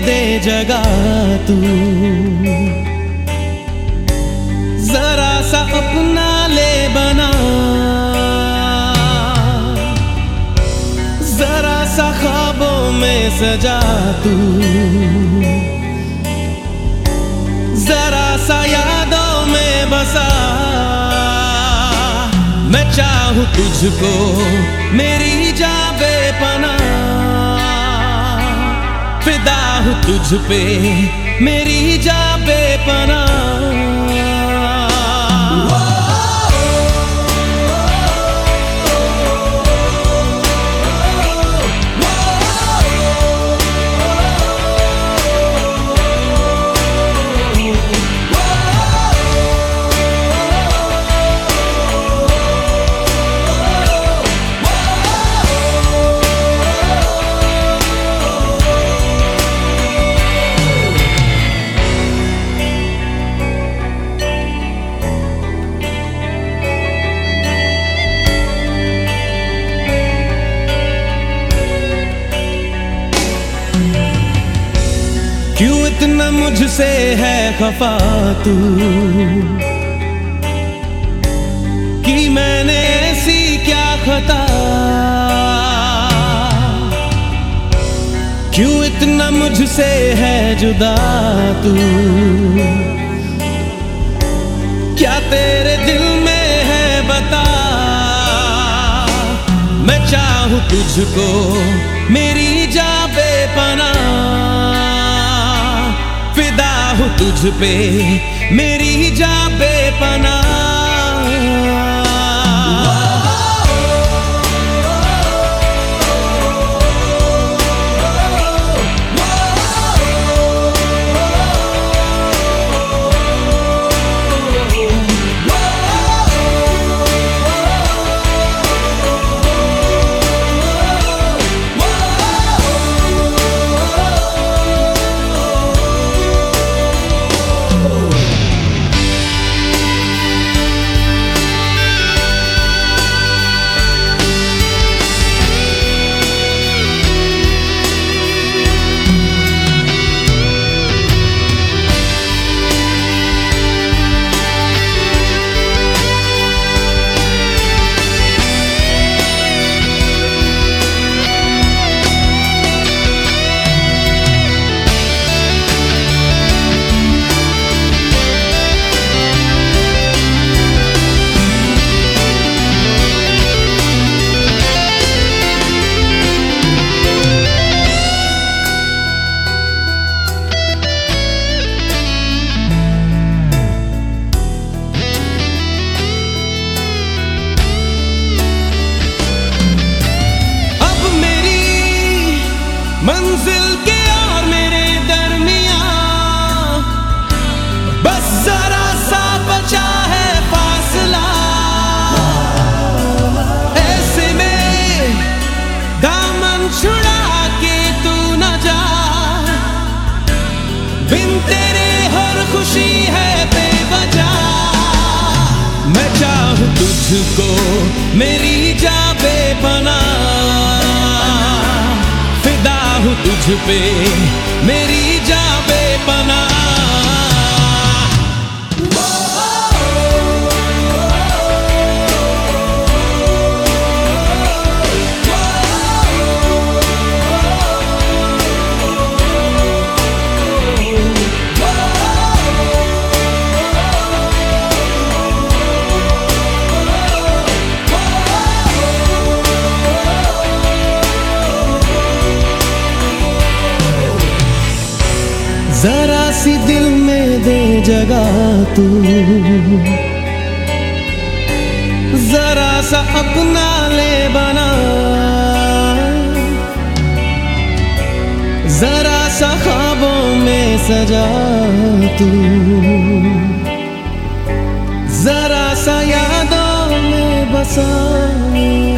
दे जगह तू, जरा सा अपना ले बना, जरा सा ख्वाबों में सजा तू, जरा सा यादों में बसा। मैं चाहूं तुझको मेरी जान बेपनाह, फिदा हूं तुझ पे मेरी जान बेपनाह। क्यों इतना मुझसे है खफा तू, कि मैंने ऐसी क्या खता। क्यों इतना मुझसे है जुदा तू, क्या तेरे दिल में है बता। मैं चाहूं तुझको मेरी जान बेपनाह, फिदा हूं तुझ पे मेरी जान बेपनाह। मंजिल के और मेरे दरमियां बस जरा सा बचा है फासला। ऐसे में दामन छुड़ा के तू न जा, बिन तेरे हर खुशी है बेवजह। मैं चाहूं तुझको मेरी जान बेपनाह, तुझ पे मेरी जान बेपनाह। जरा सी दिल में दे जगह तू, जरा सा अपना ले बना, जरा सा ख्वाबों में सजा तू, जरा सा यादों में बसा।